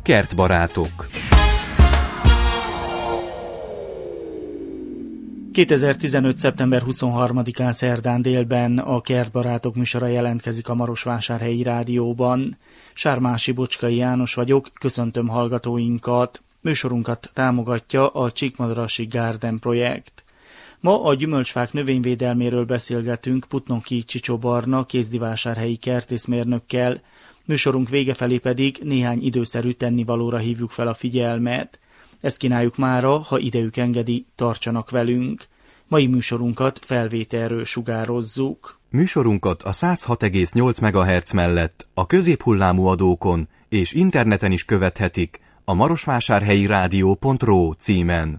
Kertbarátok. 2015. szeptember 23-án szerdán délben a Kertbarátok műsora jelentkezik a Marosvásárhelyi Rádióban. Sármási Bocskai János vagyok, köszöntöm hallgatóinkat. Műsorunkat támogatja a Csíkmadarasi Garden projekt. Ma a gyümölcsfák növényvédelméről beszélgetünk Putnoki Csicsó Barna kézdivásárhelyi kertészmérnökkel. Műsorunk vége felé pedig néhány időszerű tennivalóra hívjuk fel a figyelmet. Ezt kínáljuk mára, ha idejük engedi, tartsanak velünk. Mai műsorunkat felvételről sugározzuk. Műsorunkat a 106,8 MHz mellett a középhullámú adókon és interneten is követhetik a marosvásárhelyirádió.ro címen.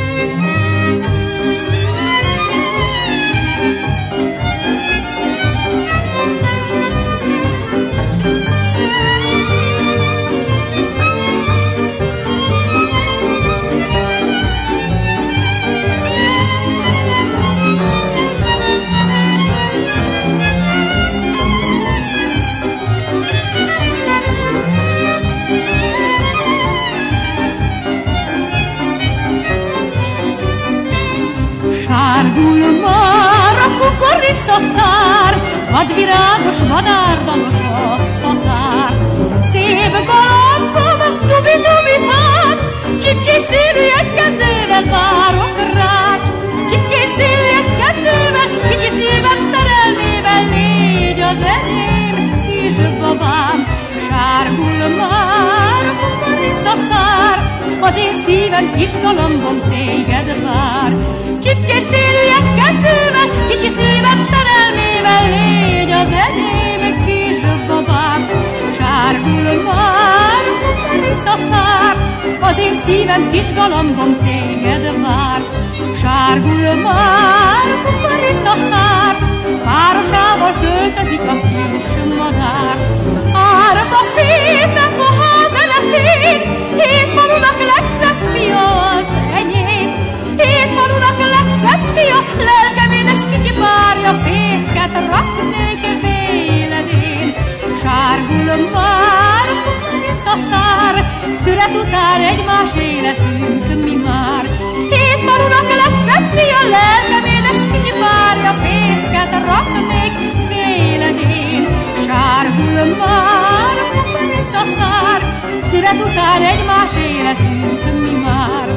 Sárgul már a kukoricaszár, vadvirágos, vadárdalos a tatár. Szép galambom, dubi-dubicát, csipkés szélű egy-kettővel várok rád. Csipkés szélű egy-kettővel, kicsi szívem szerelmével, légy az enyém, kis babám. Sárgul már a kukoricaszár, az én szívem kis galambom téged vár. Csipkés szélű egy-kettővel, kicsi szívem szerelmével, légy az enyém, kis babám. Sárgul már a kukoricaszár, az én szívem kis galambom téged vár. Sárgul már a kukoricaszár, városával költözik a kis madár. Árva fészek a ház eleszét, hét falunak legszebb fia az enyém. Hét falunak legszebb fia, lelkeménes kicsi párja, fészket raknék véledén. Sárgul már a kukoricaszár, szüret után egymásé leszünk mi már. Hét falunak legszebb fia, lelkeménes kicsi párja, fészket raknék véledén. Sárgul már a kukoricaszár, szüret után egymásé leszünk mi már.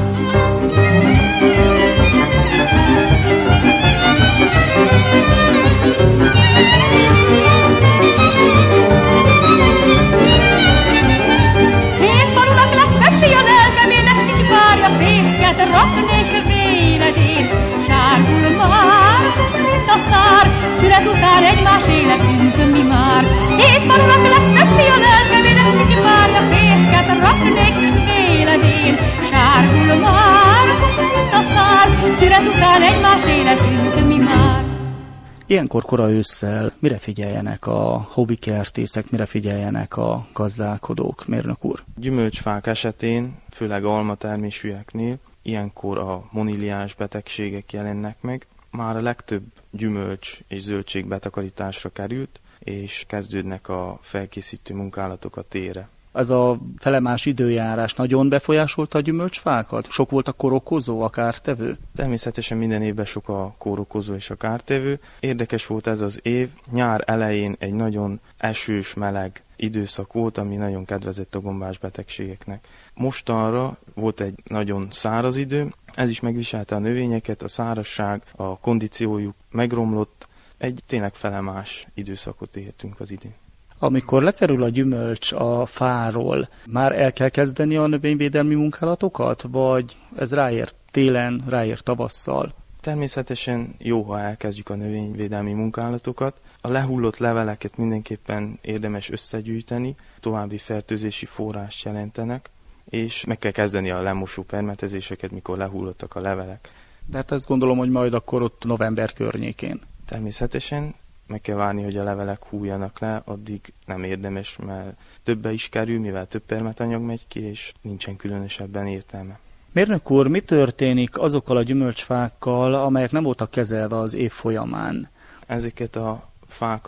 Hét falunak legszebb fia, lelkeménes kicsi párja, fészket raknék véledén. Sárgul már a kukoricaszár, szület után egymásé leszünk mi már. Hét falunak legszebb fia, lelkeménes kicsi párja, fészket raknék véledén. Sárgul már a kukoricaszár, szület után egymásé leszünk mi már. Ilyenkor kora ősszel mire figyeljenek a hobbikertészek, mire figyeljenek a gazdálkodók, mérnök úr? Gyümölcsfák esetén, főleg almatermésűeknél ilyenkor a moniliás betegségek jelennek meg. Már a legtöbb gyümölcs és zöldség betakarításra került, és kezdődnek a felkészítő munkálatok a térre. Ez a felemás időjárás nagyon befolyásolta a gyümölcsfákat? Sok volt a kórokozó, a kártevő? Természetesen minden évben sok a kórokozó és a kártevő. Érdekes volt ez az év. Nyár elején egy nagyon esős, meleg időszak volt, ami nagyon kedvezett a gombás betegségeknek. Mostanra volt egy nagyon száraz idő, ez is megviselte a növényeket, a szárazság, a kondíciójuk megromlott. Egy tényleg felemás időszakot éltünk az idén. Amikor lekerül a gyümölcs a fáról, már el kell kezdeni a növényvédelmi munkálatokat, vagy ez ráér télen, ráér tavasszal? Természetesen jó, ha elkezdjük a növényvédelmi munkálatokat. A lehullott leveleket mindenképpen érdemes összegyűjteni, további fertőzési forrást jelentenek, és meg kell kezdeni a lemosó permetezéseket, mikor lehullottak a levelek. De hát ezt gondolom, hogy majd akkor ott november környékén. Természetesen meg kell várni, hogy a levelek hújjanak le, addig nem érdemes, mert többe is kerül, mivel több permetanyag megy ki, és nincsen különösebben értelme. Mérnök úr, mi történik azokkal a gyümölcsfákkal, amelyek nem voltak kezelve az év folyamán? Ezeket a fákat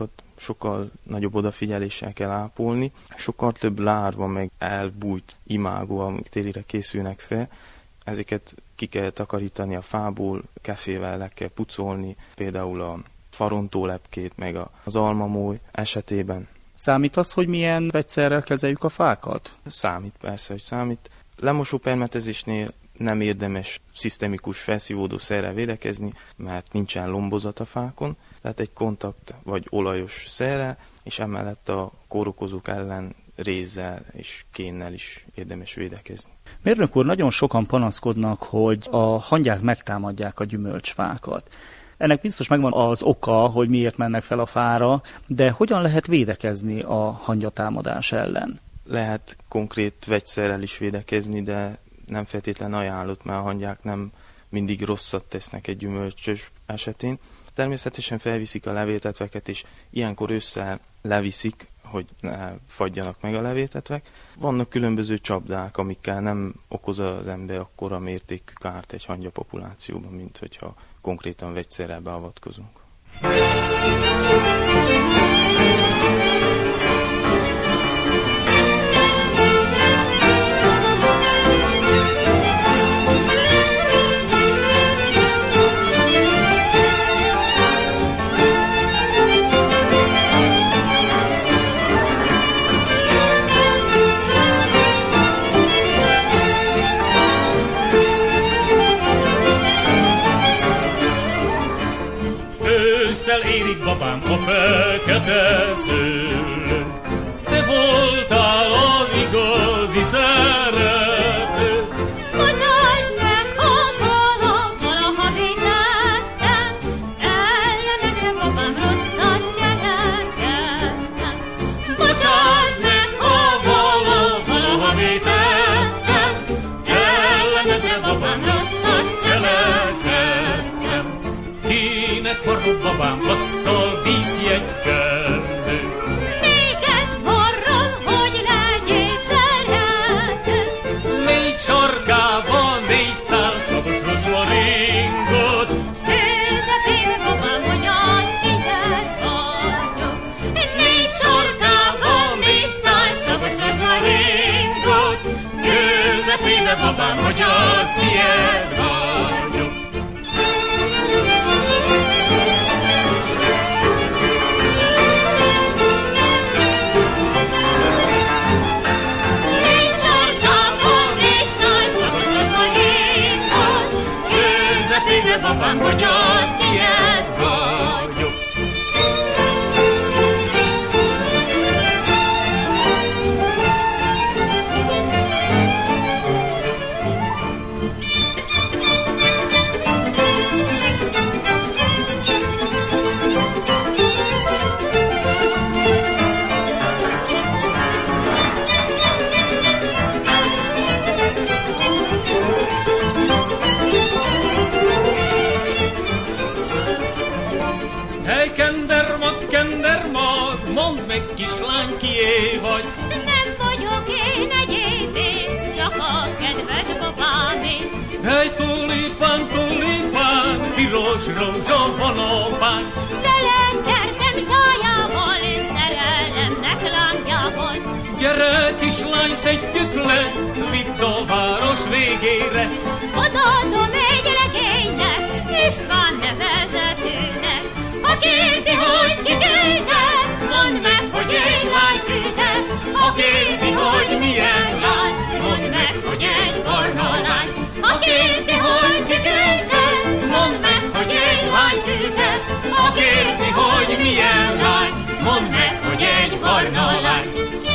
sokkal nagyobb odafigyeléssel kell ápolni, sokkal több lárva meg elbújt imágó, amik télire készülnek fel, ezeket ki kell takarítani a fából, kefével le kell pucolni, például a farontólepkét, meg az almamóly esetében. Számít az, hogy milyen vegyszerrel kezeljük a fákat? Számít, persze, hogy számít. Lemosó permetezésnél nem érdemes szisztemikus felszívódó szerrel védekezni, mert nincsen lombozat a fákon, tehát egy kontakt vagy olajos szerrel, és emellett a kórokozók ellen rézzel és kénnel is érdemes védekezni. Mérnök úr, nagyon sokan panaszkodnak, hogy a hangyák megtámadják a gyümölcsfákat. Ennek biztos megvan az oka, hogy miért mennek fel a fára, de hogyan lehet védekezni a hangyatámadás ellen? Lehet konkrét vegyszerrel is védekezni, de nem feltétlen ajánlott, mert a hangyák nem mindig rosszat tesznek egy gyümölcsös esetén. Természetesen felviszik a levéltetveket, és ilyenkor ősszel leviszik, hogy ne fagyjanak meg a levéltetvek. Vannak különböző csapdák, amikkel nem okoz az ember akkora mértékű kárt egy hangya populációban, mint hogyha konkrétan vegyszerrel beavatkozunk. Érik babám a fekete szőlő, te voltál az igazi szerető. Bocsáss meg, ha valaha vétettem, ellenedre babám rosszat cselekedtem. Bocsáss meg, ha valaha vétettem, ellenedre babám rosszat cselekedtem. Kinek varrod babám azt a díszjegykendő? Néked varrom, hogy legyél szerető. 4 sarkában 4 szál szabos rozmaringot, S közepén babám, hogy tiéd vagyok. 4 sarkában 4 szál szabos rozmaringot, közepébe babám, hogy a tiéd vagyok. Babám, hogy a tiéd vagyok. Mondd meg, kislány, kié vagy? Nem vagyok én egyébé, csak a kedves babámé. Hely, tulipán, tulipán, piros rózsa van a fán. Lelengertem sájával, szerelemnek lángjával. Gyere, kislány, szedjük le, vidd a város végére. Odaadom egy legénynek, István nevezetőnek. Ha kérdi, hogy ki küldte, mondd meg, hogy egy lány küldte. Ha kérdi, hogy milyen lány, mondd meg, hogy egy barna lány. Ha kérdi, hogy ki küldte, mondd meg, hogy egy lány küldte. Ha kérdi, hogy milyen lány, mondd meg, hogy egy barna lány.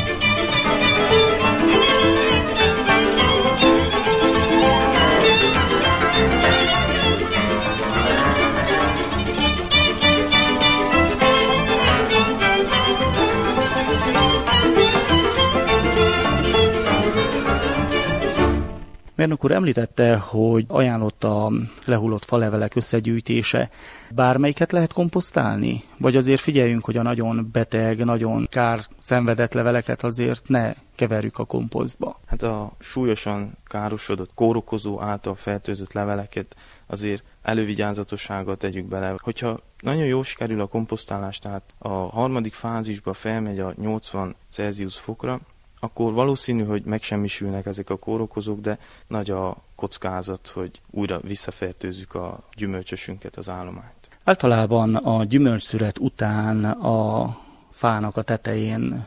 Mérnök úr említette, hogy ajánlott a lehullott falevelek összegyűjtése. Bármelyiket lehet komposztálni? Vagy azért figyeljünk, hogy a nagyon beteg, nagyon kár szenvedett leveleket azért ne keverjük a komposztba? Hát a súlyosan károsodott, kórokozó által fertőzött leveleket azért elővigyázatossággal tegyük bele. Hogyha nagyon jól sikerül a komposztálás, tehát a harmadik fázisba felmegy a 80 Celsius fokra, akkor valószínű, hogy megsemmisülnek ezek a kórokozók, de nagy a kockázat, hogy újra visszafertőzzük a gyümölcsösünket, az állományt. Általában a gyümölcsszüret után a fának a tetején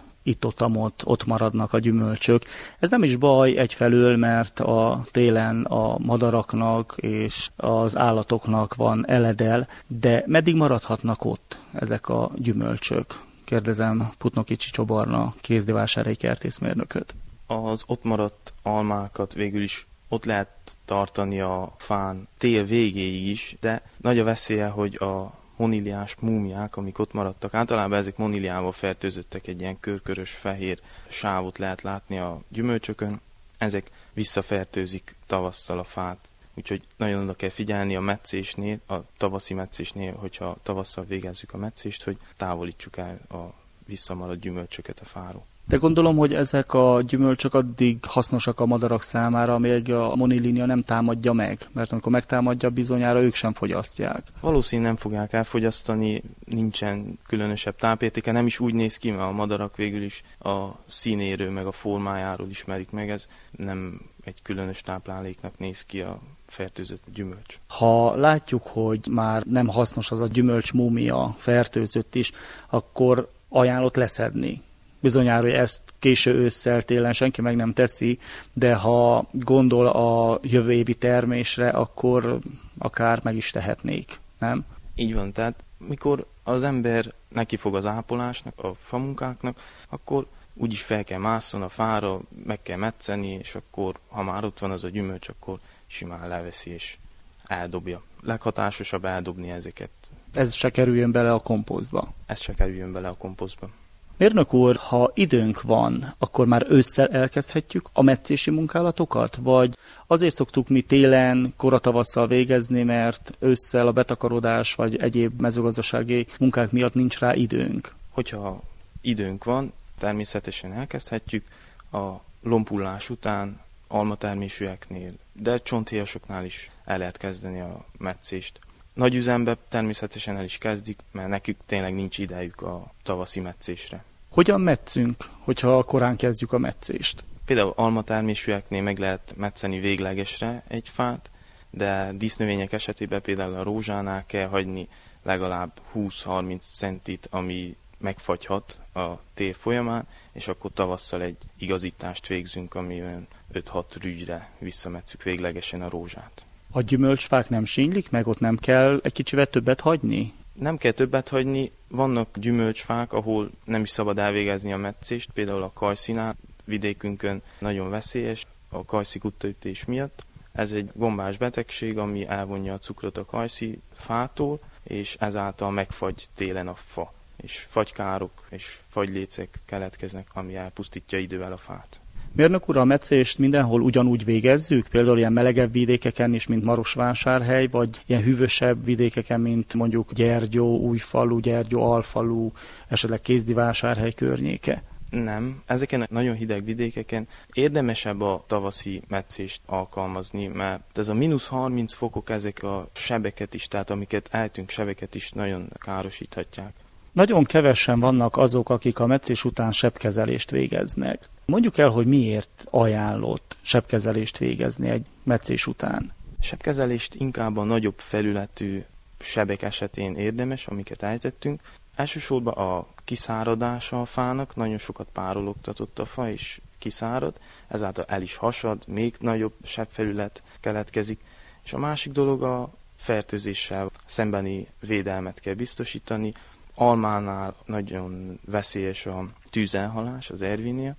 ott maradnak a gyümölcsök. Ez nem is baj egyfelől, mert a télen a madaraknak és az állatoknak van eledel, de meddig maradhatnak ott ezek a gyümölcsök? Kérdezem Putnokicsi Csobarna, kézdivásárhelyi kertészmérnököt. Az ott maradt almákat végül is ott lehet tartani a fán tél végéig is, de nagy a veszélye, hogy a moníliás múmiák, amik ott maradtak, általában ezek moníliával fertőzöttek, egy ilyen körkörös fehér sávot lehet látni a gyümölcsökön, ezek visszafertőzik tavasszal a fát. Úgyhogy nagyon oda kell figyelni a metszésnél, a tavaszi metszésnél, hogyha tavasszal végezzük a metszést, hogy távolítsuk el a visszamaradt gyümölcsöket a fáról. De gondolom, hogy ezek a gyümölcsök addig hasznosak a madarak számára, amíg a monilinia nem támadja meg, mert amikor megtámadja, bizonyára ők sem fogyasztják. Valószínűleg nem fogják elfogyasztani, nincsen különösebb tápértéke, nem is úgy néz ki, mert a madarak végül is a színéről meg a formájáról ismerik meg, ez nem egy különös tápláléknak néz ki a fertőzött gyümölcs. Ha látjuk, hogy már nem hasznos az a gyümölcs múmia, fertőzött is, akkor ajánlott leszedni. Bizonyára, hogy ezt késő ősszel, télen senki meg nem teszi, de ha gondol a jövő évi termésre, akkor akár meg is tehetnék, nem? Így van, tehát mikor az ember nekifog az ápolásnak, a famunkáknak, akkor úgyis fel kell másszon a fára, meg kell metszeni, és akkor, ha már ott van az a gyümölcs, akkor simán leveszi és eldobja. Leghatásosabb eldobni ezeket. Ez se kerüljön bele a komposztba. Ez se kerüljön bele a komposztba. Mérnök úr, ha időnk van, akkor már ősszel elkezdhetjük a metszési munkálatokat? Vagy azért szoktuk mi télen, koratavasszal végezni, mert ősszel a betakarodás vagy egyéb mezőgazdasági munkák miatt nincs rá időnk? Hogyha időnk van, természetesen elkezdhetjük a lompullás után, almatermésűeknél, de csonthéjasoknál is el lehet kezdeni a metszést. Nagy üzembe természetesen el is kezdik, mert nekük tényleg nincs idejük a tavaszi metszésre. Hogyan metszünk, hogyha korán kezdjük a metszést? Például almatermésűeknél meg lehet metszeni véglegesre egy fát, de dísznövények esetében például a rózsánál kell hagyni legalább 20-30 centit, ami megfagyhat a tél folyamán, és akkor tavasszal egy igazítást végzünk, ami olyan 5-6 rügyre visszametszük véglegesen a rózsát. A gyümölcsfák nem sínylik meg, ott nem kell egy kicsivel többet hagyni? Nem kell többet hagyni, vannak gyümölcsfák, ahol nem is szabad elvégezni a metszést, például a kajszinál vidékünkön nagyon veszélyes a kajszi guttaütés miatt. Ez egy gombás betegség, ami elvonja a cukrot a kajszi fától, és ezáltal megfagy télen a fa, és fagykárok és fagylécek keletkeznek, ami elpusztítja idővel a fát. Mérnök úr, a metszést mindenhol ugyanúgy végezzük? Például ilyen melegebb vidékeken is, mint Marosvásárhely, vagy ilyen hűvösebb vidékeken, mint mondjuk Gyergyó, Újfalu, Gyergyó, Alfalu, esetleg Kézdivásárhely környéke? Nem, ezeken a nagyon hideg vidékeken érdemesebb a tavaszi metszést alkalmazni, mert ez a -30 fokok ezek a sebeket is, tehát amiket eltünk sebeket is nagyon károsíthatják. Nagyon kevesen vannak azok, akik a metszés után sebkezelést végeznek. Mondjuk el, hogy miért ajánlott sebkezelést végezni egy metszés után. Sebkezelést inkább a nagyobb felületű sebek esetén érdemes, amiket ejtettünk. Elsősorban a kiszáradása a fának, nagyon sokat párologtatott a fa, és kiszárad, ezáltal el is hasad, még nagyobb sebfelület keletkezik. És a másik dolog a fertőzéssel szembeni védelmet kell biztosítani. Almánál nagyon veszélyes a tűzelhalás, az ervinia,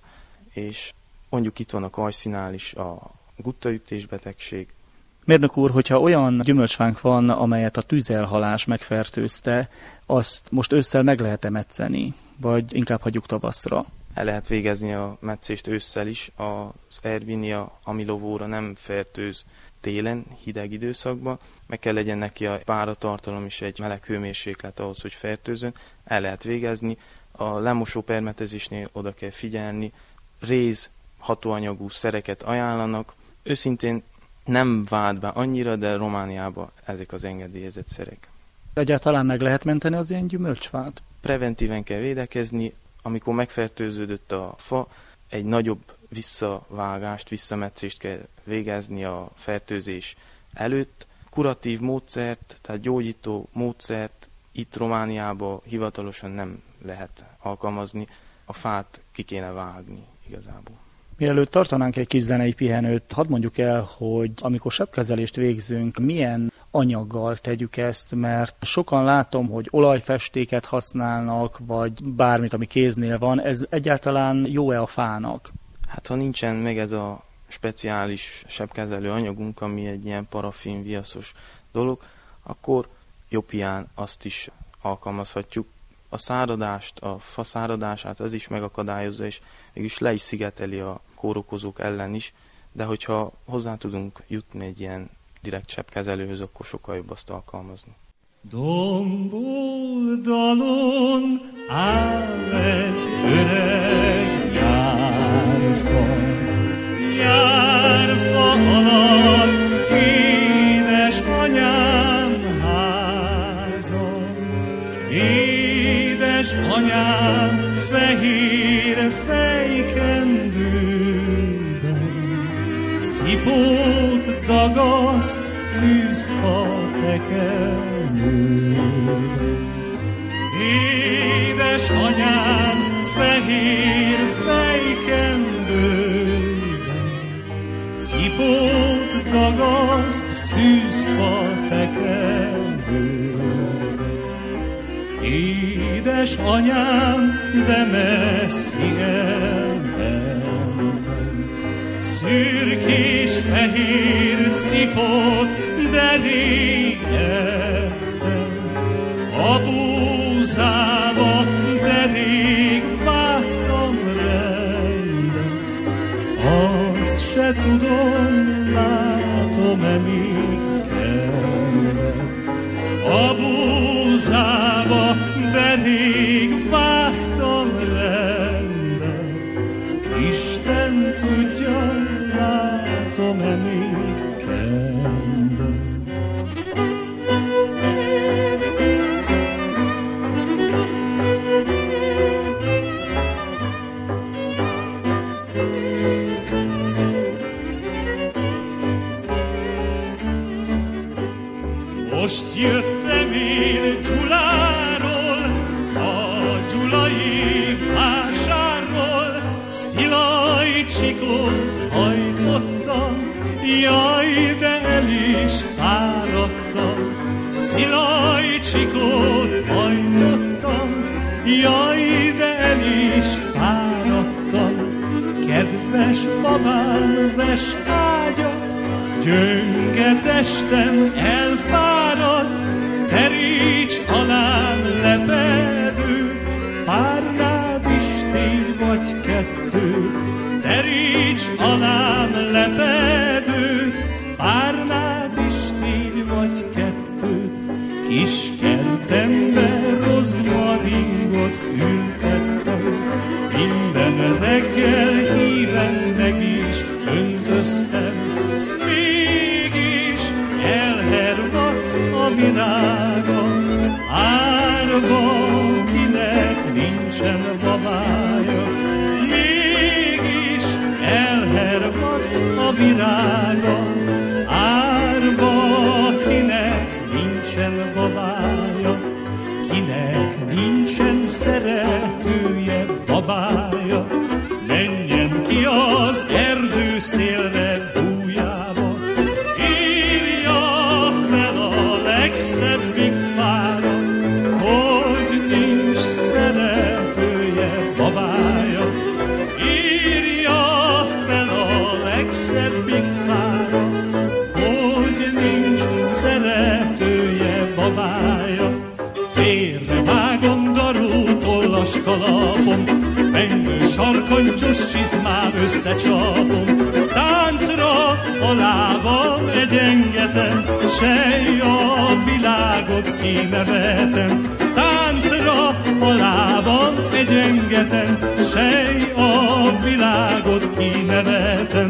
és mondjuk itt van a kajszinál is a guttaütés betegség. Mérnök úr, hogyha olyan gyümölcsfánk van, amelyet a tűzelhalás megfertőzte, azt most ősszel meg lehet-e metszeni, vagy inkább hagyjuk tavaszra? El lehet végezni a metszést ősszel is, az ervinia amilovóra nem fertőz télen, hideg időszakban, meg kell legyen neki a páratartalom és egy meleg hőmérséklet ahhoz, hogy fertőzön, el lehet végezni. A lemosó permetezésnél oda kell figyelni, réz, hatóanyagú szereket ajánlanak. Őszintén nem vált be annyira, de Romániában ezek az engedélyezett szerek. Egyáltalán meg lehet menteni az ilyen gyümölcsfát? Preventíven kell védekezni, amikor megfertőződött a fa, egy nagyobb visszavágást, visszametszést kell végezni a fertőzés előtt. Kuratív módszert, tehát gyógyító módszert itt Romániában hivatalosan nem lehet alkalmazni, a fát ki kéne vágni igazából. Mielőtt tartanánk egy kis zenei pihenőt, hadd mondjuk el, hogy amikor sebkezelést végzünk, milyen anyaggal tegyük ezt, mert sokan látom, hogy olajfestéket használnak, vagy bármit, ami kéznél van, ez egyáltalán jó-e a fának? Hát ha nincsen meg ez a speciális sebkezelő anyagunk, ami egy ilyen parafin viaszos dolog, akkor jobb hiány azt is alkalmazhatjuk. A száradást, a fa száradását ez is megakadályozza, és mégis le is szigeteli a kórokozók ellen is, de hogyha hozzá tudunk jutni egy ilyen direkt sebkezelőhöz, akkor sokkal jobb azt alkalmazni. Domboldalon áll egy öreg nyárfa alatt édes anyám háza. Édes anyám fehér fejkendőben cipót dagaszt fűzfa tekermőben. Édes anyám fehér fejkendőben cipót dagaszt fűzfa tekermőben. Édes anyám, de messzi elmentem, szürkés fehér cipót, de rég ettem. A búzába, de rég vágtam rendet, azt se tudom, látom-e még kendet. A búzába, de rég vágtam rendet, Isten tudja, látom-e még kendet. Most jöttem én Gyuláról, a gyulai vásárról, szilajcsikót hajtottam, jaj, de el is fáradtam. Szilajcsikót hajtottam, jaj, de el is fáradtam. Kedves babám, vess ágyat, gyönge testem elfáradt, teríts alám lepedő, párnád is tégy vagy kettő. Teríts alám lepedőt, párnád is tégy vagy kettő. Kis kertemben rozmaringot ültettem, minden reggel híven meg is öntöztem. Mégis elhervadt a virága, árva, kinek nincsen babája. Mégis elhervadt a virága, árva, kinek nincsen babája. Kinek nincsen szeretője, babája, menjen ki az erdőszélre bújjába. Írja fel a legszebbik fára, hogy nincs szeretője, babája. Írja fel a legszebbik fára, hogy nincs szeretője, babája. Félrevágom darú tollas kalapom, pengő sarkantyús csizmám összecsapom. Táncra a lábam egyengetem, sej a világot kinevetem. Táncra a lábam egyengetem, sej a világot kinevetem.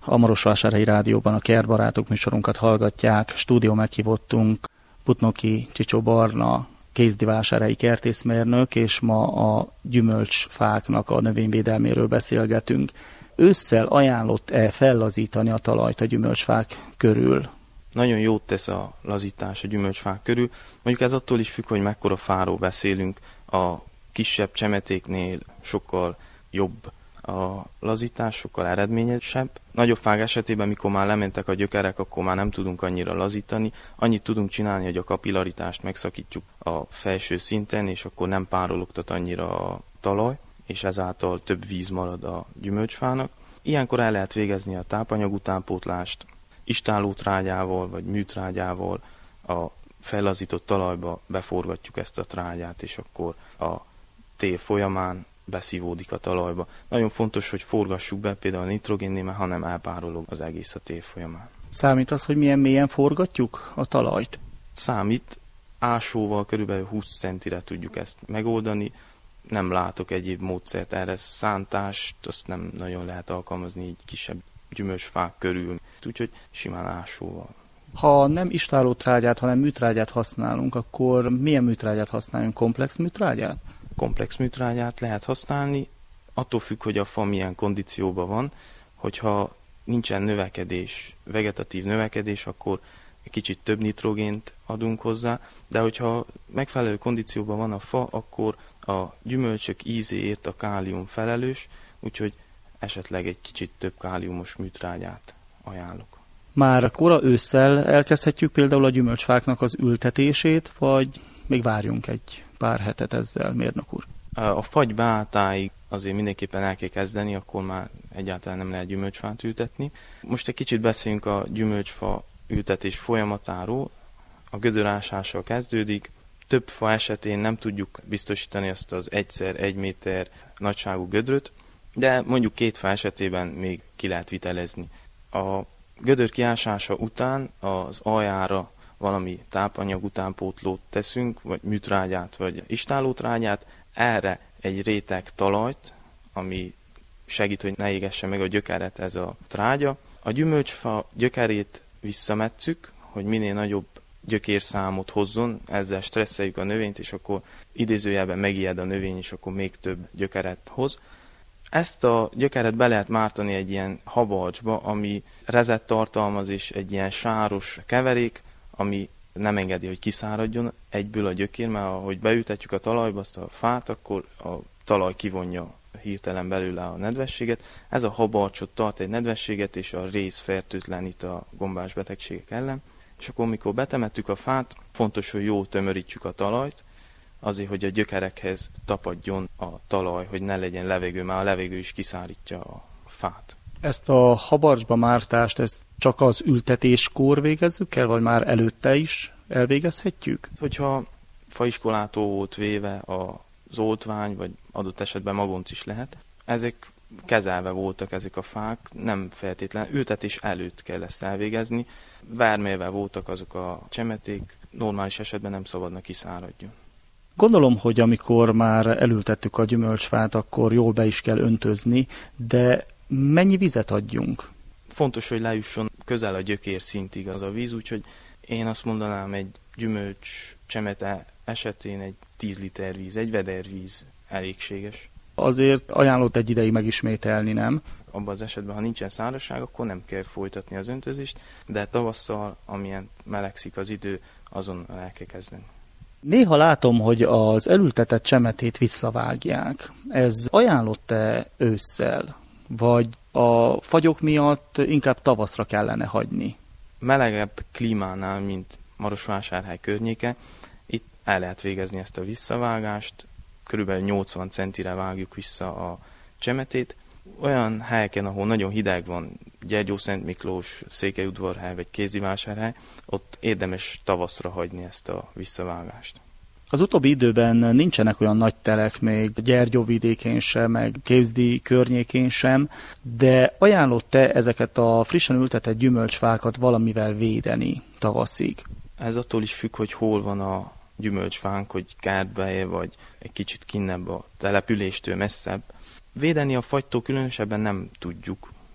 A Marosvásárhelyi Rádióban a Kertbarátok műsorunkat hallgatják. Stúdió meghívottunk Putnoki Csicsó Barna, kézdivásárhelyi kertészmérnök, és ma a gyümölcsfáknak a növényvédelméről beszélgetünk. Ősszel ajánlott-e fellazítani a talajt a gyümölcsfák körül? Nagyon jót tesz a lazítás a gyümölcsfák körül. Mondjuk ez attól is függ, hogy mekkora fáról beszélünk. A kisebb csemetéknél sokkal jobb a lazítás, sokkal eredményesebb. Nagyobb fák esetében, mikor már lementek a gyökerek, akkor már nem tudunk annyira lazítani. Annyit tudunk csinálni, hogy a kapillaritást megszakítjuk a felső szinten, és akkor nem párologtat annyira a talaj, és ezáltal több víz marad a gyümölcsfának. Ilyenkor el lehet végezni a tápanyag utánpótlást, istállótrágyával vagy műtrágyával a fellazított talajba beforgatjuk ezt a trágyát, és akkor a tél folyamán beszívódik a talajba. Nagyon fontos, hogy forgassuk be például a nitrogénnél, mert hanem elpárolog az egész a tél folyamán. Számít az, hogy milyen mélyen forgatjuk a talajt? Számít, ásóval körülbelül 20 centire tudjuk ezt megoldani. Nem látok egyéb módszert erre, szántást, azt nem nagyon lehet alkalmazni így kisebb gyümölcsfák körül, úgyhogy simán ásóval. Ha nem istállótrágyát, hanem műtrágyát használunk, akkor milyen műtrágyát használjunk? Komplex műtrágyát? Komplex műtrágyát lehet használni, attól függ, hogy a fa milyen kondícióban van, hogyha nincsen növekedés, vegetatív növekedés, akkor egy kicsit több nitrogént adunk hozzá, de hogyha megfelelő kondícióban van a fa, akkor a gyümölcsök ízéért a kálium felelős, úgyhogy esetleg egy kicsit több káliumos műtrágyát ajánlok. Már kora ősszel elkezdhetjük például a gyümölcsfáknak az ültetését, vagy még várjunk egy pár hetet ezzel, mérnök úr? A fagy beálltáig azért mindenképpen el kell kezdeni, akkor már egyáltalán nem lehet gyümölcsfát ültetni. Most egy kicsit beszéljünk a gyümölcsfa ültetés folyamatáról. A gödörásással kezdődik. Több fa esetén nem tudjuk biztosítani azt az 1x1 méter nagyságú gödröt, de mondjuk 2 fa esetében még ki lehet vitelezni. A gödör kiásása után az aljára valami tápanyag utánpótlót teszünk, vagy műtrágyát, vagy istállótrágyát, erre egy réteg talajt, ami segít, hogy ne égesse meg a gyökeret ez a trágya. A gyümölcsfa gyökerét visszametszük, hogy minél nagyobb gyökérszámot hozzon, ezzel stresszeljük a növényt, és akkor idézőjelben megijed a növény, és akkor még több gyökeret hoz. Ezt a gyökeret be lehet mártani egy ilyen habarcsba, ami rezet tartalmaz, és egy ilyen sáros keverék, ami nem engedi, hogy kiszáradjon egyből a gyökér, mert ahogy beültetjük a talajba azt a fát, akkor a talaj kivonja hirtelen belőle a nedvességet. Ez a habarcsot tart egy nedvességet, és a rész fertőtlenít a gombás betegségek ellen. És akkor, amikor betemettük a fát, fontos, hogy jól tömörítsük a talajt, azért, hogy a gyökerekhez tapadjon a talaj, hogy ne legyen levegő, mert a levegő is kiszárítja a fát. Ezt a habarcsba mártást, ezt csak az ültetéskor végezzük el, vagy már előtte is elvégezhetjük? Hogyha faiskolától volt véve az oltvány, vagy adott esetben magonc is lehet, ezek kezelve voltak ezek a fák, nem feltétlenül ültetés előtt kell ezt elvégezni, vármélve voltak azok a csemeték, normális esetben nem szabadna kiszáradjon. Gondolom, hogy amikor már elültettük a gyümölcsfát, akkor jól be is kell öntözni, de mennyi vizet adjunk? Fontos, hogy lejusson közel a gyökér szintig az a víz, úgyhogy én azt mondanám, egy gyümölcs csemete esetén egy 10 liter víz, egy veder víz elégséges. Azért ajánlott egy ideig megismételni, nem? Abban az esetben, ha nincsen szárazság, akkor nem kell folytatni az öntözést, de tavasszal, amilyen melegszik az idő, azon el kell kezdeni. Néha látom, hogy az elültetett csemetét visszavágják. Ez ajánlott-e ősszel? Vagy a fagyok miatt inkább tavaszra kellene hagyni? Melegebb klímánál, mint Marosvásárhely környéke, itt el lehet végezni ezt a visszavágást, körülbelül 80 centire vágjuk vissza a csemetét. Olyan helyeken, ahol nagyon hideg van, Gyergyószent Miklós, Székelyudvarhely vagy Kézdivásárhely, ott érdemes tavaszra hagyni ezt a visszavágást. Az utóbbi időben nincsenek olyan nagy telek, még Gyergyó vidékén sem, meg Kézdi környékén sem, de ajánlott-e ezeket a frissen ültetett gyümölcsfákat valamivel védeni tavaszig? Ez attól is függ, hogy hol van a gyümölcsfánk, hogy kertbe vagy egy kicsit kinnebb a településtől messzebb. Védeni a fagytól különösebben nem tudjuk.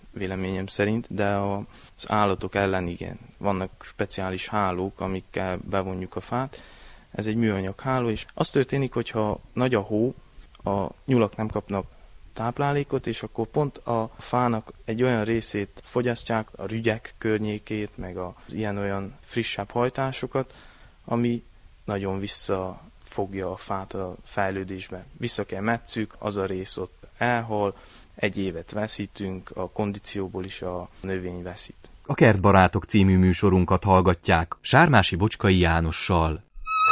véleményem szerint, de az állatok ellen igen. Vannak speciális hálók, amikkel bevonjuk a fát. Ez egy műanyag háló, és az történik, hogyha nagy a hó, a nyulak nem kapnak táplálékot, és akkor pont a fának egy olyan részét fogyasztják, a rügyek környékét, meg az ilyen-olyan frissebb hajtásokat, ami nagyon visszafogja a fát a fejlődésbe. Vissza kell metszük, az a rész ott elhal, egy évet veszítünk, a kondícióból is a növény veszít. A Kertbarátok című műsorunkat hallgatják Sármási Bocskai Jánossal.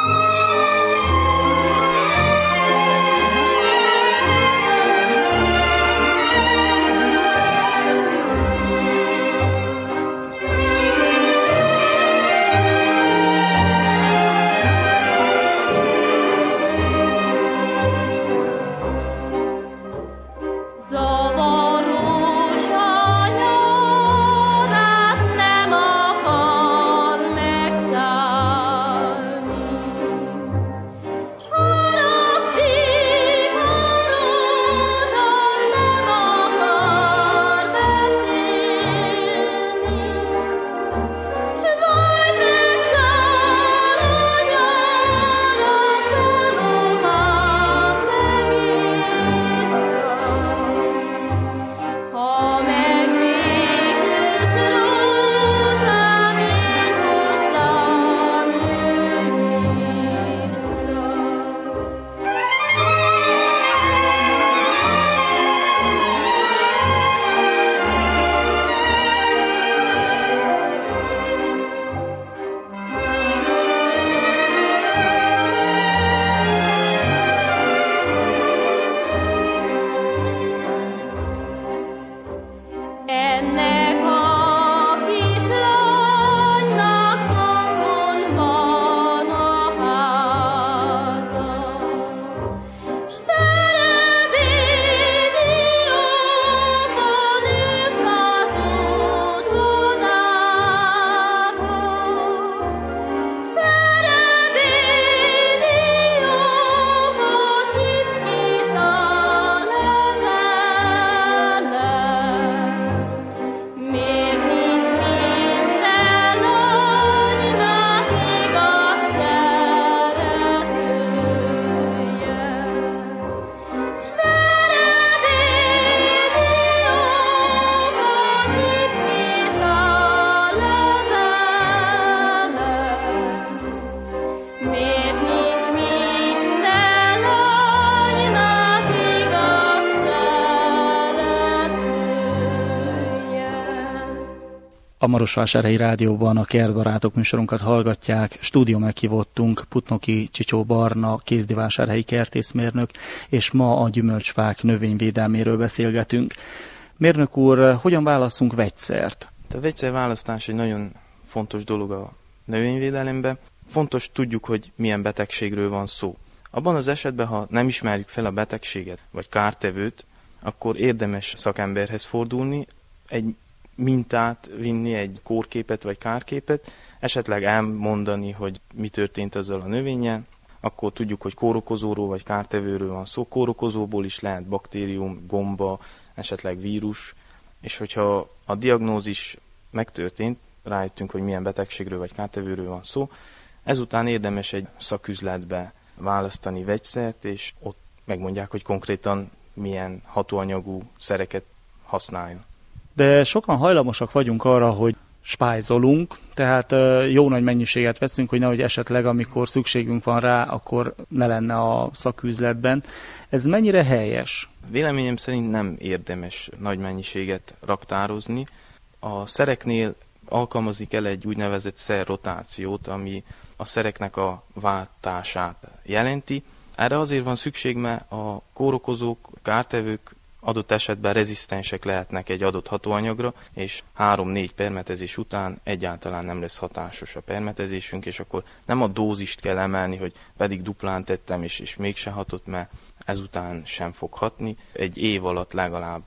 A Marosvásárhelyi Rádióban a Kertbarátok műsorunkat hallgatják. Stúdió meghívottunk Putnoki Csicsó Barna, kézdivásárhelyi kertészmérnök, és ma a gyümölcsfák növényvédelméről beszélgetünk. Mérnök úr, hogyan válasszunk vegyszert? A vegyszerválasztás egy nagyon fontos dolog a növényvédelemben. Fontos tudjuk, hogy milyen betegségről van szó. Abban az esetben, ha nem ismerjük fel a betegséget vagy kártevőt, akkor érdemes szakemberhez fordulni, egy mintát vinni, egy kórképet vagy kárképet, esetleg elmondani, hogy mi történt azzal a növényen, akkor tudjuk, hogy kórokozóról vagy kártevőről van szó. Kórokozóból is lehet baktérium, gomba, esetleg vírus, és hogyha a diagnózis megtörtént, rájöttünk, hogy milyen betegségről vagy kártevőről van szó, ezután érdemes egy szaküzletbe választani vegyszert, és ott megmondják, hogy konkrétan milyen hatóanyagú szereket használjon. De sokan hajlamosak vagyunk arra, hogy spájzolunk, tehát jó nagy mennyiséget veszünk, hogy nehogy esetleg, amikor szükségünk van rá, akkor ne lenne a szaküzletben. Ez mennyire helyes? Véleményem szerint nem érdemes nagy mennyiséget raktározni. A szereknél alkalmazni kell egy úgynevezett szerrotációt, ami a szereknek a váltását jelenti. Erre azért van szükség, mert a kórokozók, kártevők adott esetben rezisztensek lehetnek egy adott hatóanyagra, és 3-4 permetezés után egyáltalán nem lesz hatásos a permetezésünk, és akkor nem a dózist kell emelni, hogy pedig duplán tettem, és mégse hatott, mert ezután sem fog hatni. Egy év alatt legalább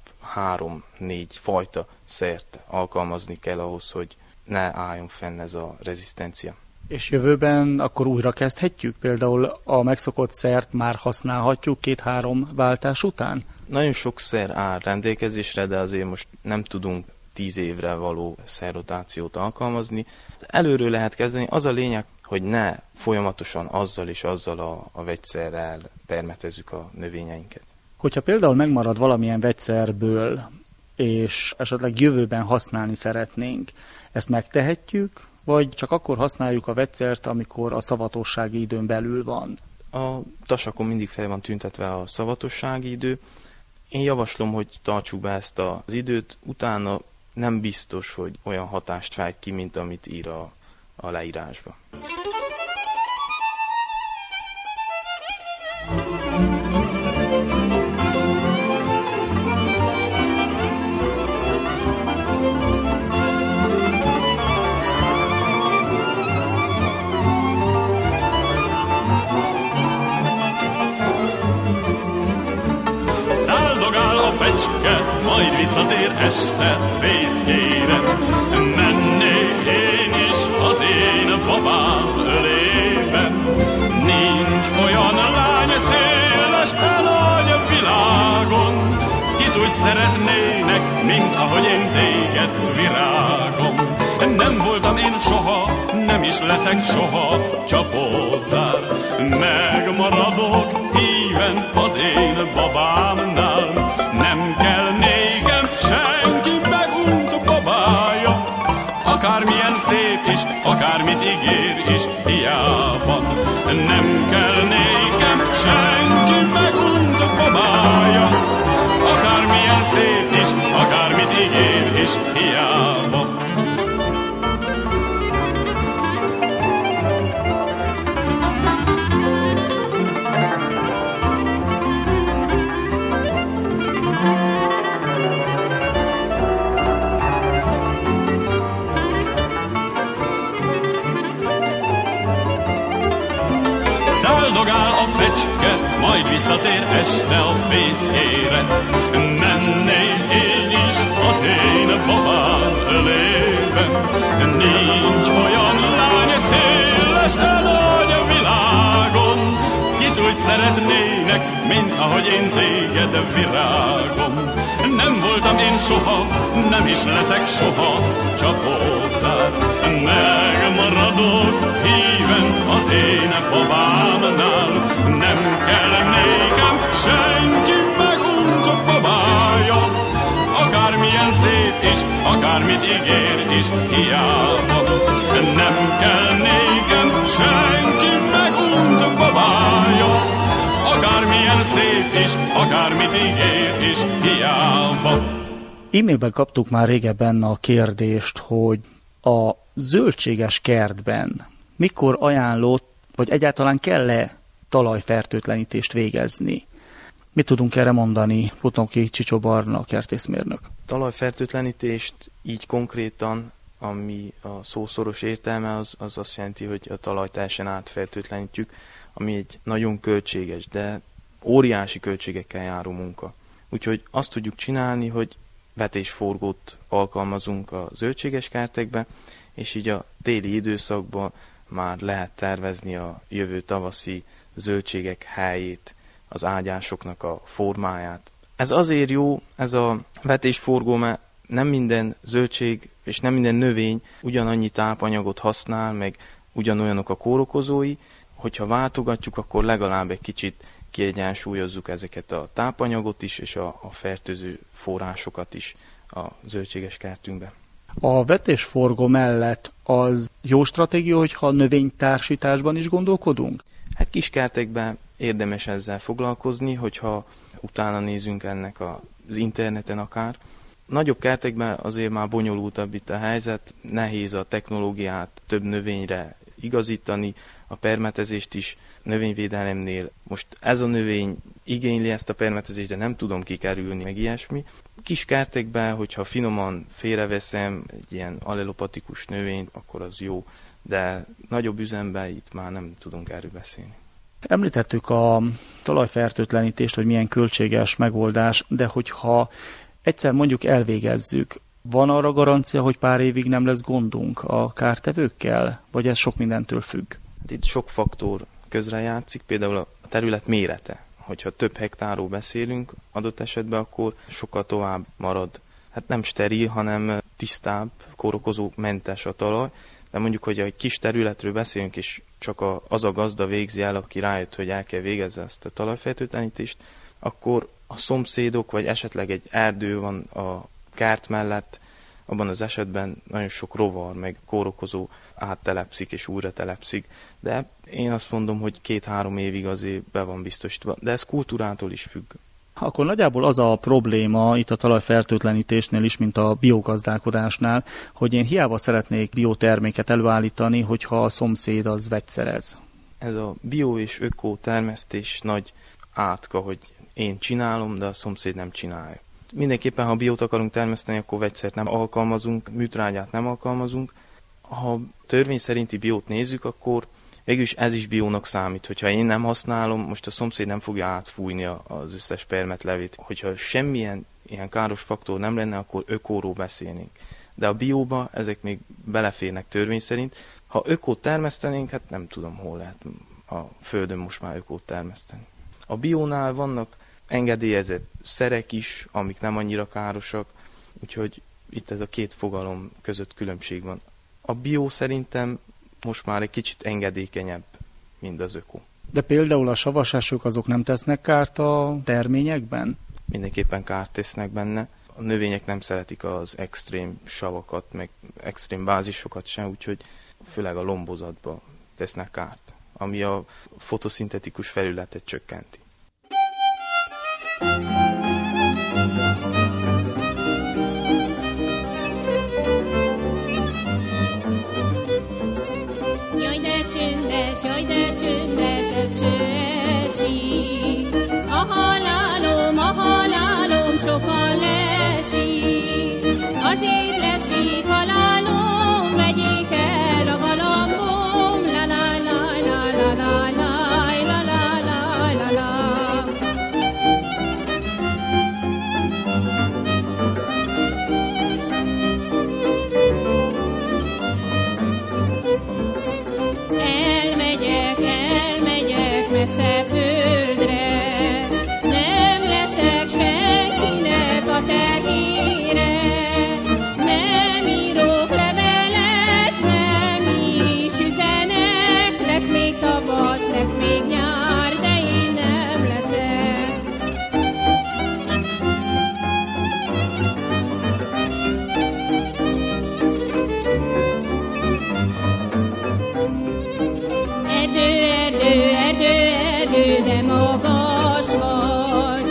3-4 fajta szert alkalmazni kell ahhoz, hogy ne álljon fenn ez a rezisztencia. És jövőben akkor újra kezdhetjük? Például a megszokott szert már használhatjuk 2-3 váltás után? Nagyon sok szer áll rendelkezésre, de azért most nem tudunk 10 évre való szerrotációt alkalmazni. Előről lehet kezdeni. Az a lényeg, hogy ne folyamatosan azzal és azzal a vegyszerrel permetezzük a növényeinket. Hogyha például megmarad valamilyen vegyszerből, és esetleg jövőben használni szeretnénk, ezt megtehetjük, vagy csak akkor használjuk a vegyszert, amikor a szavatossági időn belül van? A tasakon mindig fel van tüntetve a szavatossági idő. Én javaslom, hogy tartsuk be ezt az időt, utána nem biztos, hogy olyan hatást vált ki, mint amit ír a leírásba. Majd visszatér este fészkére, mennék én is az én babám ölébe. Nincs olyan lány szélesben a világon, kit úgy szeretnének, mint ahogy én téged, virágom. Nem voltam én soha, nem is leszek soha csapódár, megmaradok híven az én babámnál. Nem kell nékem senki megunt babája, akármilyen szép is, akármit ígér is, hiába. Nem kell nékem senki megunt babája, akármilyen szép is, akármit ígér is, hiába. Majd visszatér este a fészkére, mennék én is az én babám ölébe. Nincs olyan lány szélesben a világon, kit úgy szeretnének, mint ahogy én téged, virágom. Nem voltam én soha, nem is leszek soha csapódár, megmaradok híven az én babámnál. Nem kell nékem senki megunt babája, akármilyen szép is, akármit ígér is, hiába. Nem kell nékem senki megunt babája, akármilyen szép is, akármit ígér is, hiába. E-mailben kaptuk már régebben a kérdést, hogy a zöldséges kertben mikor ajánlott, vagy egyáltalán kell-e talajfertőtlenítést végezni? Mit tudunk erre mondani, Putnoki Csicsó Barna kertészmérnök? Talajfertőtlenítést így konkrétan, ami a szószoros értelme, az azt jelenti, hogy a talajt teljesen átfertőtlenítjük, ami egy nagyon költséges, de óriási költségekkel járó munka. Úgyhogy azt tudjuk csinálni, hogy vetésforgót alkalmazunk a zöldséges kertekbe, és így a téli időszakban már lehet tervezni a jövő tavaszi zöldségek helyét, az ágyásoknak a formáját. Ez azért jó, ez a vetésforgó, mert nem minden zöldség és nem minden növény ugyanannyi tápanyagot használ, meg ugyanolyanok a kórokozói. Hogyha váltogatjuk, akkor legalább egy kicsit kiegyensúlyozzuk ezeket a tápanyagot is, és a fertőző forrásokat is a zöldséges kertünkben. A vetésforgó mellett az jó stratégia, hogyha növénytársításban is gondolkodunk? Hát kiskertekben érdemes ezzel foglalkozni, hogyha utána nézünk ennek az interneten akár. Nagyobb kertekben azért már bonyolultabb itt a helyzet, nehéz a technológiát több növényre igazítani, a permetezést is növényvédelemnél. Most ez a növény igényli ezt a permetezést, de nem tudom kikerülni, meg ilyesmi. Kis kertekben, hogyha finoman félreveszem egy ilyen allelopatikus növényt, akkor az jó, de nagyobb üzemben itt már nem tudunk erről beszélni. Említettük a talajfertőtlenítést, hogy milyen költséges megoldás, de hogyha egyszer mondjuk elvégezzük, van arra garancia, hogy pár évig nem lesz gondunk a kártevőkkel, vagy ez sok mindentől függ? Itt sok faktor közrejátszik, például a terület mérete. hogyha több hektárról beszélünk adott esetben, akkor sokkal tovább marad. Hát nem steril, hanem tisztább, kórokozómentes a talaj. De mondjuk, hogy egy kis területről beszélünk, és csak az a gazda végzi el, aki rájött, hogy el kell végezze ezt a talajfertőtlenítést, akkor a szomszédok, vagy esetleg egy erdő van a kert mellett, abban az esetben nagyon sok rovar, meg kórokozó áttelepszik és újra telepszik. De én azt mondom, hogy 2-3 évig azért be van biztosítva. De ez kultúrától is függ. Akkor nagyjából az a probléma itt a talajfertőtlenítésnél is, mint a biogazdálkodásnál, hogy én hiába szeretnék bioterméket előállítani, hogyha a szomszéd az vegyszerez. Ez a bio és öko termesztés nagy átka, hogy én csinálom, de a szomszéd nem csinálja. Mindenképpen, ha biót akarunk termeszteni, akkor vegyszert nem alkalmazunk, műtrágyát nem alkalmazunk. Ha törvény szerinti biót nézzük, akkor végülis ez is biónak számít. Hogyha én nem használom, most a szomszéd nem fogja átfújni az összes permetlevét. Hogyha semmilyen ilyen káros faktor nem lenne, akkor ökóról beszélnénk. De a bióba ezek még beleférnek törvény szerint. Ha ökót termesztenénk, hát nem tudom, hol lehet a földön most már ökót termeszteni. A biónál vannak engedélyezett szerek is, amik nem annyira károsak, úgyhogy itt ez a két fogalom között különbség van. A bió szerintem most már egy kicsit engedékenyebb, mint az öko. De például a savasások azok nem tesznek kárt a terményekben? Mindenképpen kárt tesznek benne. A növények nem szeretik az extrém savakat, meg extrém bázisokat sem, úgyhogy főleg a lombozatba tesznek kárt, ami a fotoszintetikus felületet csökkenti. Jaj, de csöndes eső esik, a halálom sokan lesik, azért lesik halálom, vegyék el a galambom, la la la la la la la la la la la. Elmegyek messze földre, nem leszek senkinek a tekére, nem írok levelet, nem is üzenek, lesz még tavasz, lesz még nyár, de én nem leszek. Erdő, de magas vagy.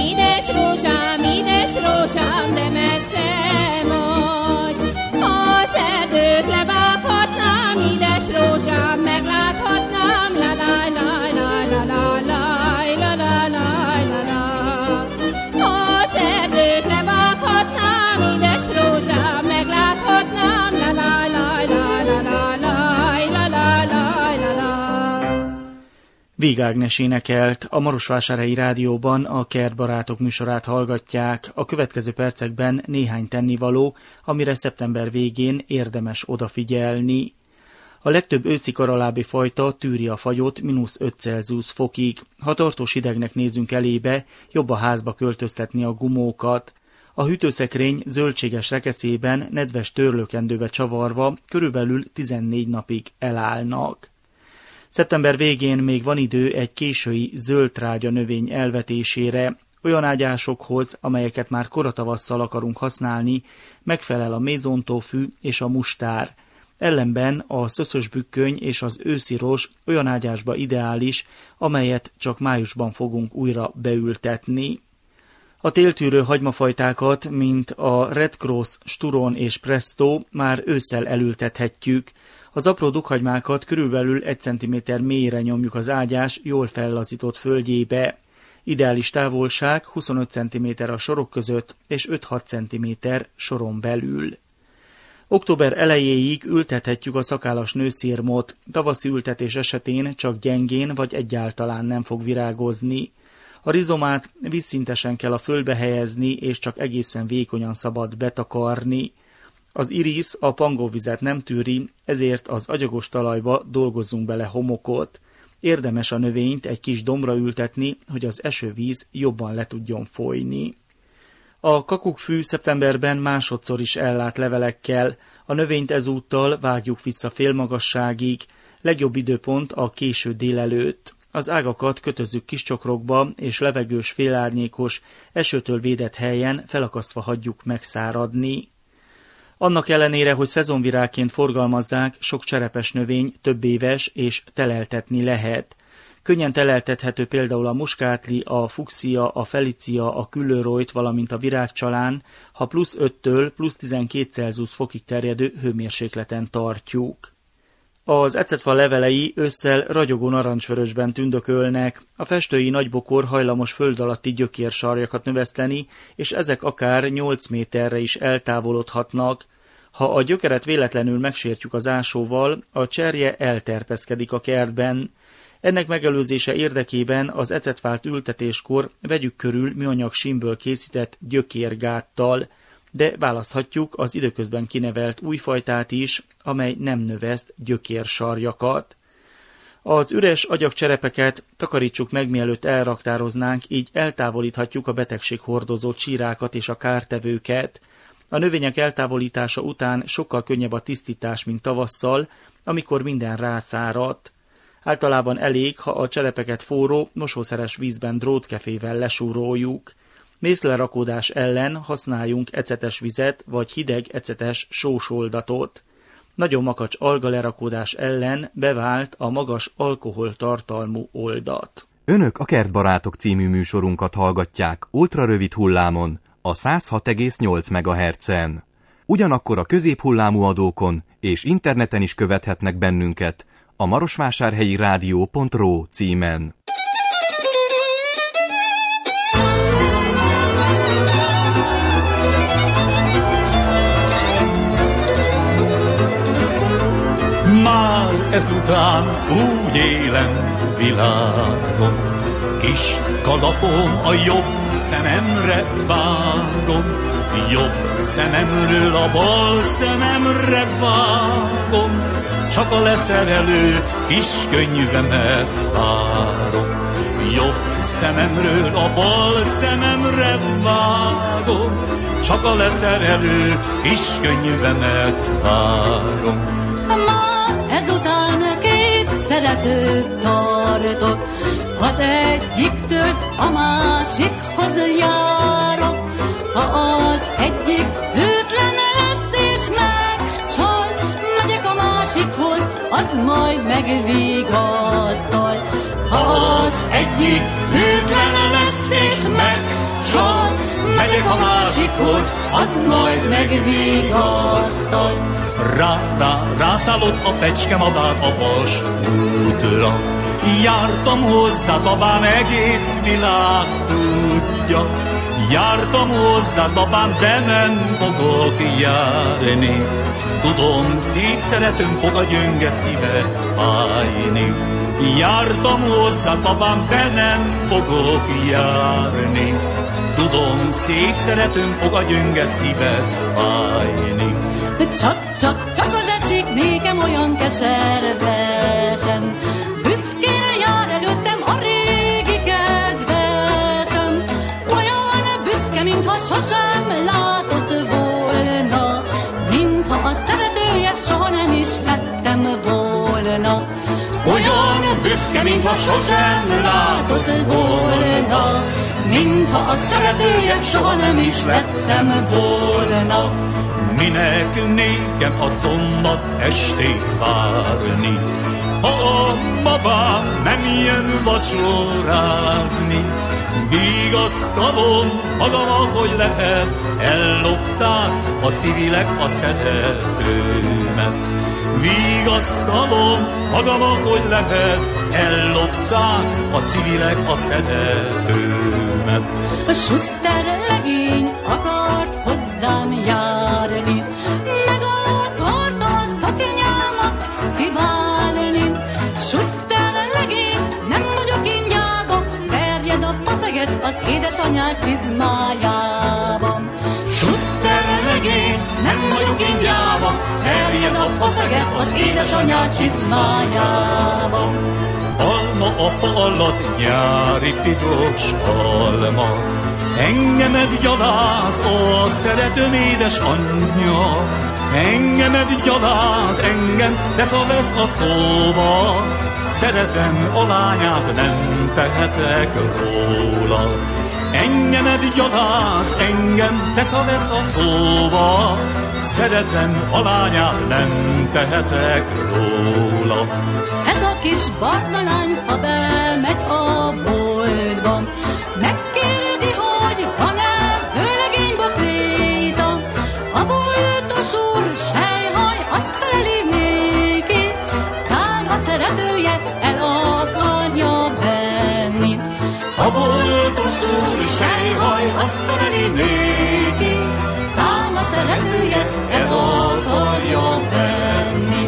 Édes rózsám, de messze vagy. Az erdőt levághatnám, édes rózsám, megláthatnám, la la la la la la la la la la. Az erdőt levághatnám, édes rózsám, megláthatnám, la la la la la la la la la la. Víg Ágnes énekelt, a Marosvásárhelyi Rádióban a Kertbarátok műsorát hallgatják. A következő percekben néhány tennivaló, amire szeptember végén érdemes odafigyelni. A legtöbb őszi karalábi fajta tűri a fagyot -5 Celsius fokig. Ha tartós hidegnek nézünk elébe, jobb a házba költöztetni a gumókat. A hűtőszekrény zöldséges rekeszében nedves törlőkendőbe csavarva körülbelül 14 napig elállnak. Szeptember végén még van idő egy késői zöldtrágya növény elvetésére. Olyan ágyásokhoz, amelyeket már koratavasszal akarunk használni, megfelel a mézontófű és a mustár. Ellenben a szöszös bükköny és az őszi rozs olyan ágyásba ideális, amelyet csak májusban fogunk újra beültetni. A téltűrő hagymafajtákat, mint a Red Cross, Sturon és Presto már ősszel elültethetjük. Az apró dukhagymákat körülbelül 1 cm mélyre nyomjuk az ágyás jól fellazított földjébe. Ideális távolság 25 cm a sorok között és 5-6 cm soron belül. Október elejéig ültethetjük a szakállas nőszirmot, tavaszi ültetés esetén csak gyengén vagy egyáltalán nem fog virágozni. A rizomát vízszintesen kell a földbe helyezni, és csak egészen vékonyan szabad betakarni. Az irisz a pangóvizet nem tűri, ezért az agyagos talajba dolgozzunk bele homokot. Érdemes a növényt egy kis dombra ültetni, hogy az esővíz jobban le tudjon folyni. A kakukkfű szeptemberben másodszor is ellát levelekkel, a növényt ezúttal vágjuk vissza félmagasságig, legjobb időpont a késő délelőtt. Az ágakat kötözzük kis csokrokba, és levegős, félárnyékos, esőtől védett helyen felakasztva hagyjuk megszáradni. Annak ellenére, hogy szezonvirágként forgalmazzák, sok cserepes növény több éves és teleltetni lehet. Könnyen teleltethető például a muskátli, a fuxia, a felicia, a küllőrojt, valamint a virágcsalán, ha plusz 5-től plusz 12 Celsius fokig terjedő hőmérsékleten tartjuk. Az ecetfa levelei ősszel ragyogó narancsvörösben tündökölnek, a festői nagybokor hajlamos föld alatti gyökérsarjakat növeszteni, és ezek akár 8 méterre is eltávolodhatnak. Ha a gyökeret véletlenül megsértjük az ásóval, a cserje elterpeszkedik a kertben. Ennek megelőzése érdekében az ecetfát ültetéskor vegyük körül műanyag símből készített gyökérgáttal, de választhatjuk az időközben kinevelt új fajtát is, amely nem növeszt gyökérsarjakat. Az üres agyagcserepeket takarítsuk meg, mielőtt elraktároznánk, így eltávolíthatjuk a betegséghordozó csírákat és a kártevőket. A növények eltávolítása után sokkal könnyebb a tisztítás, mint tavasszal, amikor minden rászáradt. Általában elég, ha a cserepeket forró, mosószeres vízben drótkefével lesúroljuk. Mészlerakódás ellen használjunk ecetes vizet vagy hideg ecetes sósoldatot. Nagyon makacs algalerakódás ellen bevált a magas alkoholtartalmú oldat. Önök a Kertbarátok című műsorunkat hallgatják ultrarövid hullámon, a 106,8 MHz-en. Ugyanakkor a középhullámú adókon és interneten is követhetnek bennünket a marosvásárhelyi rádió.ro címen. Már ezután úgy élem világom, kis kalapom a jobb szememre vágom, jobb szememről a bal szememre vágom, csak a leszerelő kis könyvemet várom. Jobb szememről a bal szememre vágom, csak a leszerelő kis könyvemet várom. Már ezután két szeretőt tartok, az egyiktől a másikhoz járok. Ha az egyik hűtlen lesz és megcsal, megyek a másikhoz, az majd megvigasztal. Ha az egyik hűtlen lesz és megcsal, megyek a másikhoz, az majd megvigasztal. Rászállott a pecskemadár a Bals útra. Jártam hozzá, babám, egész világ tudja. Jártam hozzá, babám, de nem fogok járni. Tudom, szép szeretőm fog a gyönge szíve fájni. Jártam hozzá, babám, de nem fogok járni. Tudom, szép szeretőm fog a gyönge szívet fájni. Csak az esik nékem olyan keservesen, büszkén jár előttem a régi kedvesem. Olyan büszke, mintha sosem látott volna, mintha a szeretője soha nem is vettem volna. Olyan büszke, mintha sosem látott volna, mintha a szeretője soha nem is vettem volna. Minek nékem a szombat estét várni, ha a babám nem jön vacsorázni? Vigasztalom magam, ahogy lehet, ellopták a civilek a szeretőmet. Vigasztalom magam, ahogy lehet, ellopták a civilek a szeretőmet. A Schuster legény akart hozzám járni, meg akart a szaknyámat cibálni. Schuster legény, nem vagyok ingyába, verjed a faszeget az édesanyád csizmájában. Schuster legény, nem vagyok ingyába, verjed a faszeget az édesanyád csizmájában. alma a fa alatt, nyári piros alma. Engemet gyaláz, ó, szeretőm édes anyja, engemet gyaláz, engem tesz a vesz a szóba. Szeretem a lányát, nem tehetek róla. Engemet gyaláz, engem tesz a vesz a szóba. Szeretem a lányát, nem tehetek róla. Ez a kis barna lány, ha bemegy a boltban, megkérdezi, hogy van-e vőlegény bokréta. A boltos úr sejhaj, azt feleli néki, kár a szeretője el akarja venni. A boltos úr sejhaj, azt feleli néki, kár a szeretője el akarja venni.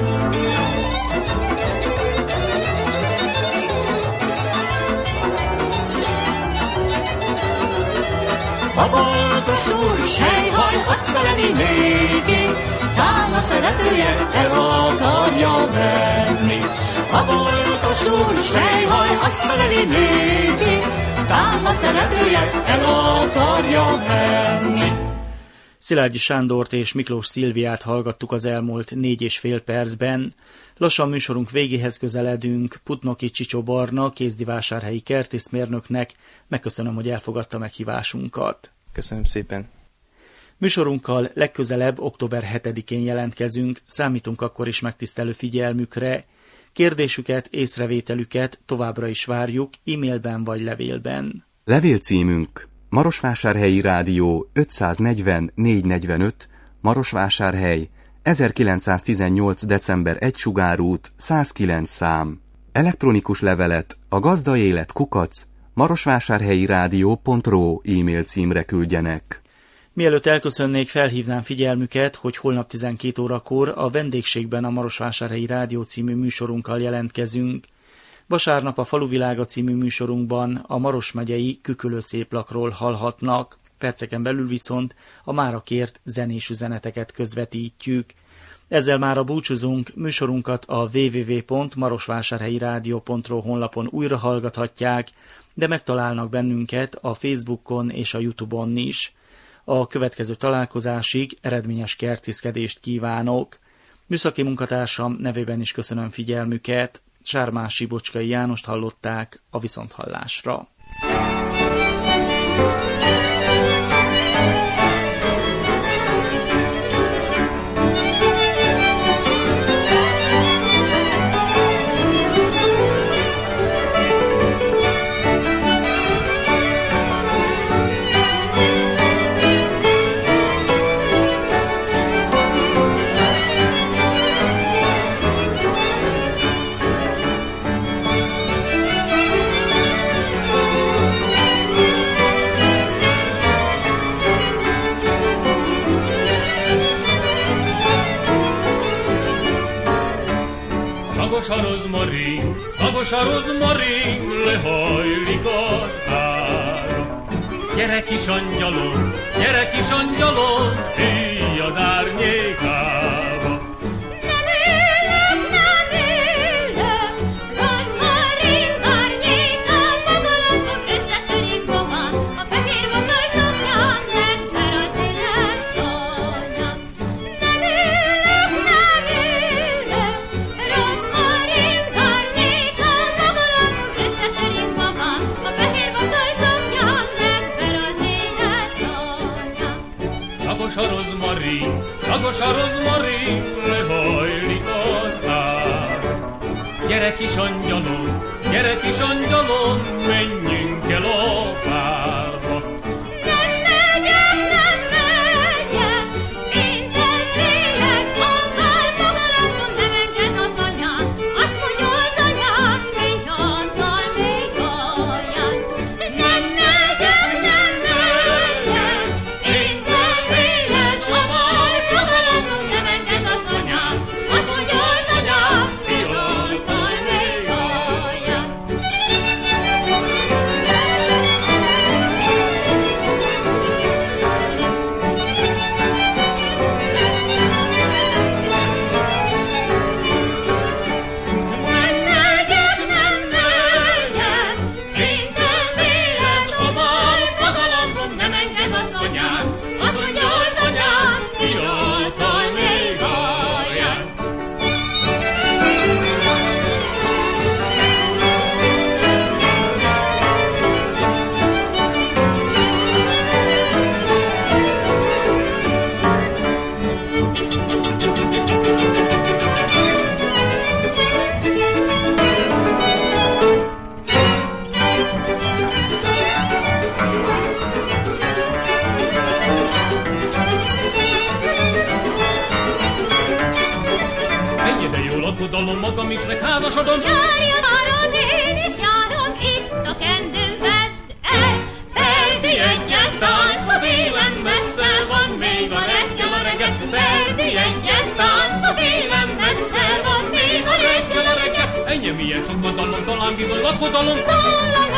a boltos úr sejhaj, azt feleli néki, tán a szeretője el akarja venni. A boltos úr sejhaj, azt feleli néki, tán a szeretője el akarja venni. Szilágyi Sándort és Miklós Szilviát hallgattuk az elmúlt 4,5 percben. Lassan műsorunk végéhez közeledünk. Putnoki Csicsó Barna, kézdivásárhelyi kertészmérnöknek megköszönöm, hogy elfogadta meghívásunkat. Köszönöm szépen. Műsorunkkal legközelebb október 7-én jelentkezünk, számítunk akkor is megtisztelő figyelmükre. Kérdésüket, észrevételüket továbbra is várjuk, e-mailben vagy levélben. Levélcímünk: Marosvásárhelyi Rádió 540 445, Marosvásárhely, 1918. december 1 Sugárút, 109 szám. Elektronikus levelet a gazdaélet@marosvásárhelyirádió.ro e-mail címre küldjenek. Mielőtt elköszönnék, felhívnám figyelmüket, hogy holnap 12 órakor a vendégségben a Marosvásárhelyi Rádió című műsorunkkal jelentkezünk. Vasárnap a Faluvilága című műsorunkban a Maros megyei Kükülőszéplakról hallhatnak, perceken belül viszont a mára kért zenés üzeneteket közvetítjük. Ezzel mára búcsúzunk, műsorunkat a www.marosvásárhelyirádió.ro honlapon újra hallgathatják, de megtalálnak bennünket a Facebookon és a YouTube-on is. A következő találkozásig eredményes kertészkedést kívánok. Műszaki munkatársam nevében is köszönöm figyelmüket. Sármási Bocskai Jánost hallották, a viszonthallásra. Szagos a rozmarin, lehajlik az ára. Gyere kis angyalom, híj az árnyékába. Nem élek, rozmarin árnyékán, magalapon összetörik gomán, a fehér mosoly szoknyán, megver az éles anyám. Nem élek, rozmarin árnyékán, magalapon összetörik gomán, a fehér mosoly szoknyán, megver az éles anyám. Szagos a rozmarin, lehajlik az ár. Gyere kis angyalom, menjünk el a párba. Nem megyek, én tennélek, ha már magalapon nem enged az anyám. Azt mondja az anyám, menj annal még alján. Nem megyek, én tennélek, ha már magalapon nem enged az anyám. Azt mondja az anyám, menj annal még alján. lakodalom, magam is megházasodom. Járjon arra, én is járom, itt a kendőm vedd el. Ferdi egyen táncba vélem, messze van még a reggel. Ferdi egyen táncba vélem, messze van még a reggel. Ennyi milyen sok vadalom, talán bizony lakodalom. Szól a